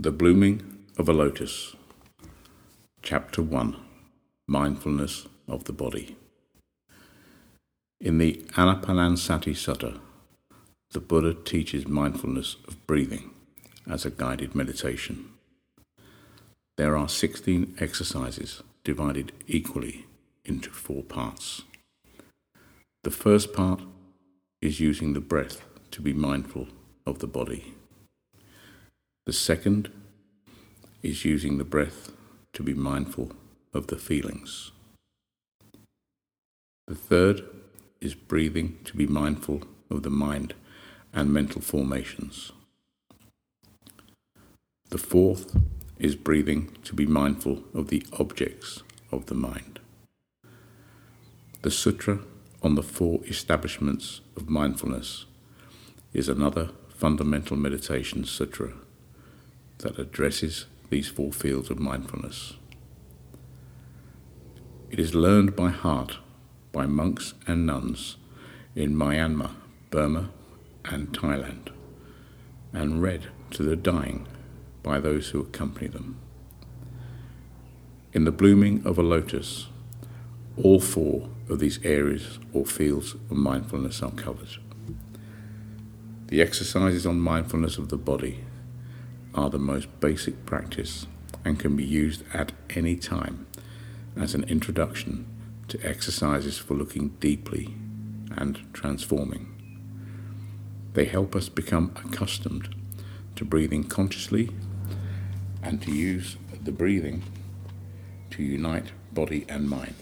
The Blooming of a Lotus. Chapter 1. Mindfulness of the Body. In the Anapanasati Sutta, the Buddha teaches mindfulness of breathing as a guided meditation. There are 16 exercises divided equally into 4 parts. The first part is using the breath to be mindful of the body. The second is using the breath to be mindful of the feelings. The third is breathing to be mindful of the mind and mental formations. The fourth is breathing to be mindful of the objects of the mind. The Sutra on the 4 establishments of mindfulness is another fundamental meditation sutra that addresses these 4 fields of mindfulness. It is learned by heart by monks and nuns in Myanmar, Burma, and Thailand, and read to the dying by those who accompany them. In the Blooming of a Lotus, all 4 of these areas or fields of mindfulness are covered. The exercises on mindfulness of the body are the most basic practice and can be used at any time as an introduction to exercises for looking deeply and transforming. They help us become accustomed to breathing consciously and to use the breathing to unite body and mind.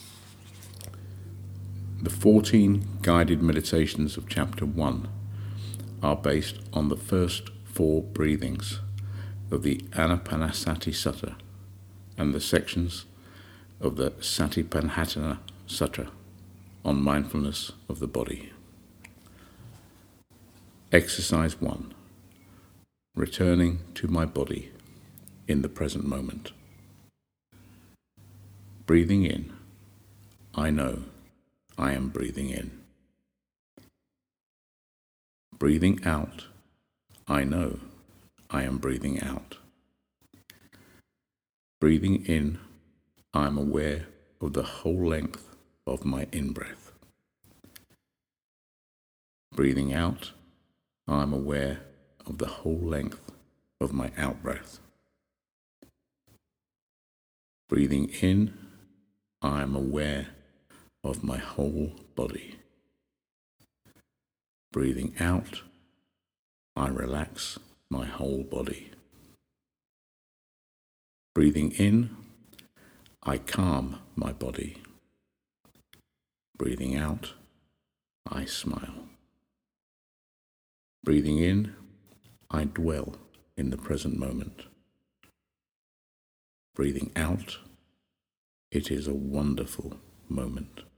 The 14 guided meditations of Chapter 1 are based on the first 4 breathings of the Anapanasati Sutta and the sections of the Satipatthana Sutta on mindfulness of the body. Exercise 1. Returning to my body in the present moment. Breathing in. I know I am breathing in. Breathing out. I know I am breathing out. Breathing in, I am aware of the whole length of my in-breath. Breathing out, I am aware of the whole length of my out-breath. Breathing in, I am aware of my whole body. Breathing out, I relax my whole body. Breathing in, I calm my body. Breathing out, I smile. Breathing in, I dwell in the present moment. Breathing out, it is a wonderful moment.